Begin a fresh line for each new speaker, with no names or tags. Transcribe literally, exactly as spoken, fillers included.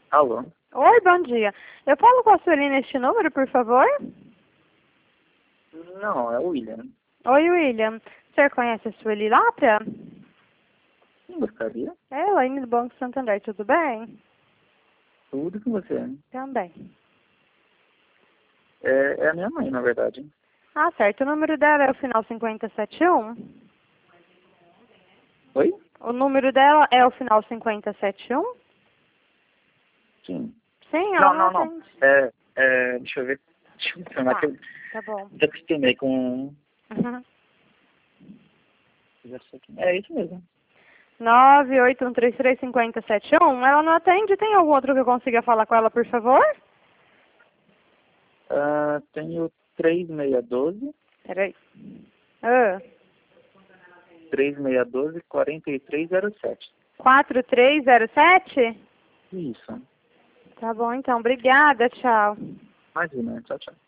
Alô?
Oi, bom dia. Eu falo com a Sueli neste número, por favor?
Não, é o William.
Oi, William. O senhor conhece a Sueli Lápria?
Quem gostaria?
É, Elaine do Banco Santander, tudo bem?
Tudo com você.
Também.
É, é a minha mãe, na verdade.
Ah, certo. O número dela é o final cinquenta e sete um?
Oi?
O número dela é o final cinquenta e sete um?
Sim.
Sim,
Não,
ela
não,
não
não.
atende.
É, é, deixa eu ver. Deixa eu ver.
Tá,
que eu
tá bom.
já acostumei com...
Uhum.
É isso mesmo.
nove oito um três três cinco zero sete um. Ela não atende. Tem algum outro que eu consiga falar com ela, por favor?
Ah, tenho três seis um dois,
Peraí. Ah,
três seis um dois, quatro três zero sete.
quatro três zero sete?
Isso.
Tá bom, então. Obrigada. Tchau.
Imagina, tchau, tchau.